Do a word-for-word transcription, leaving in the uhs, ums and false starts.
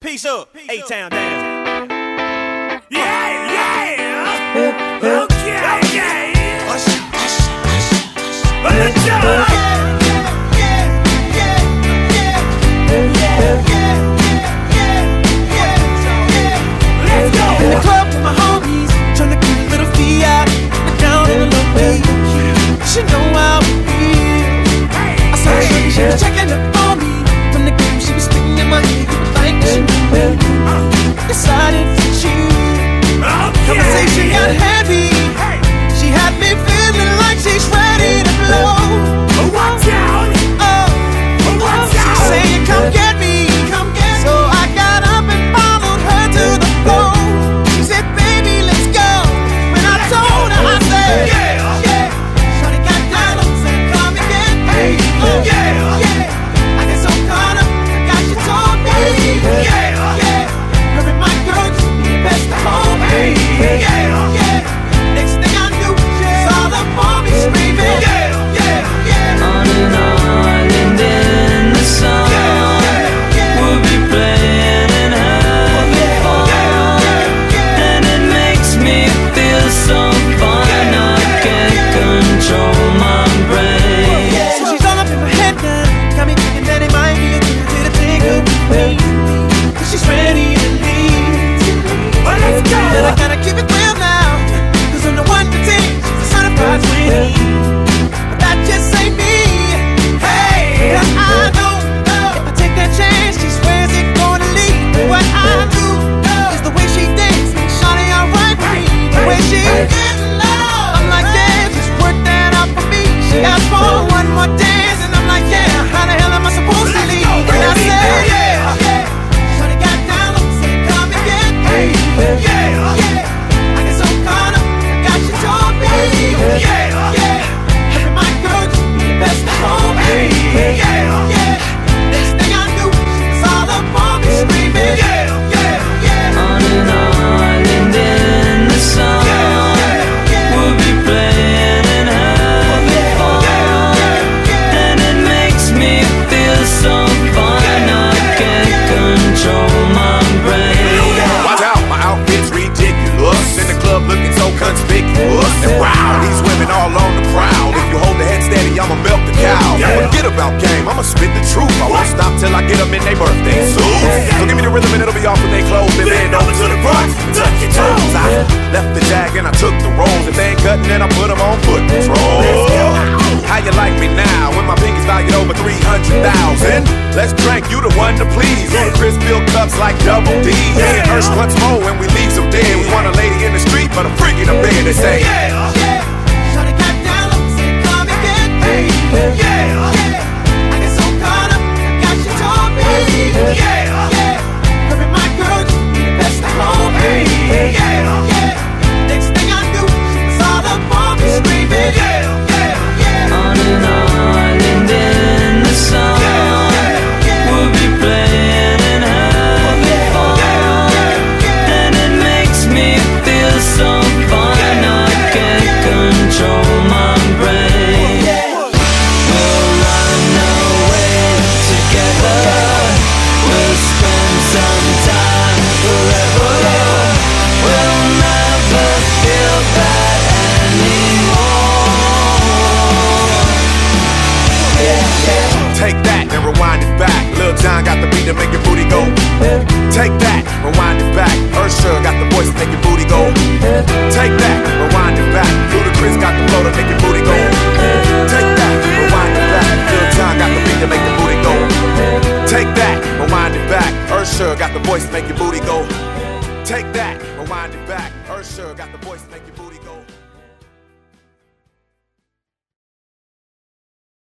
Peace up, A-Town down. Yeah, yeah. Okay, okay. Let's go. In the club with my homies, tryna get a little fee out. I'm down in the low key. She know how we feel. I saw her shorty, she was checking up on me. From the game, she was spitting in my ear. You would think that she knew me. Decided to choose. Conversation got heavy. She had me feeling like she's ready to blow. Watch out! Oh, she saying, come get me. Come get me. So I got up and followed her to the floor. She said, baby, let's go. When I told her, I said, yeah, yeah. Shorty got down and said, come and get me. Oh, yeah, yeah. I get so caught up, I got you told me. Yeah, yeah. Her and my girl just be the best of home. Yeah, yeah. Next thing I knew, she was all up on me screaming. Yeah, yeah, yeah. On and on and in the sun, we'll be playing and having fun, and it makes me feel so fine. I can't control my brain. So she's all up in my head now, got me thinking that it might be a good idea to take her with me. Cause she's ready to leave. Well, let's go. And I gotta keep it real now, cause I'm the one to take. She's a certified twenty. But that just ain't me. Hey, cause I don't know if I take that chance, she swears it's gonna lead. What I do is the way she dances, shawty alright with me. The way she getting low, I'm like, yeah, just work that out for me. She asked for one more dance, and I'm like, yeah, how the hell am I supposed to leave? And I said, yeah, yeah. Shawty got down and said, come and get me. Yeah, yeah. I get so caught up, I got you told me. Yeah, yeah. Her and my girl just be the best of home. Yeah, yeah. Next thing I knew, she was all up on me screaming. Yeah, yeah, yeah. On and on and in the sun, we'll be playing and having fun, and it makes me feel so fine. I can't control my brain. Watch out, my outfit's ridiculous. In the club looking so conspicuous. And wow, these women all on the prowl. If you hold the head steady, I'ma milk the cow. Forget about game, I'ma spit the truth. I won't stop till I get them in their birthday suits. So give me the rhythm and it'll be off with their clothes. Then bend over to the front, touch your toes. I left the jag and I took the rolls. If they ain't cutting, then I put them on foot patrol. How you like me now when my pinky's valued over three hundred thousand? Let's drink, you the one to please. On the Chris Bill cups like double D. Me and Ursh once more when we leave some dead. We want a lady in the street, but a freak in the bed. They say, Yeah, yeah. Shawty got down and said, come and get me. Yeah, yeah. I get so caught up, I got you told me. Yeah, yeah. Her and my girl just be the best of home. Yeah, yeah. Next thing I knew, she was all up on me screaming. Yeah, yeah, yeah. On and on and in the sun, we'll be playing and having fun, and it makes me feel so fine. I can't control my brain. We'll run away together. We'll spend some time forever. We'll never feel bad anymore. take that and rewind it back. Lil Jon got the beat to make your booty go. Take that, rewind it back. Usher got the voice to make your booty go. Take that, rewind it back. Ludacris got the flow to make your booty go. Take that, rewind it back. Lil Jon got the beat to make your booty go. Take that, rewind it back. Usher got the voice to make your booty go. Take that, rewind it back. Usher got the voice to make your booty go.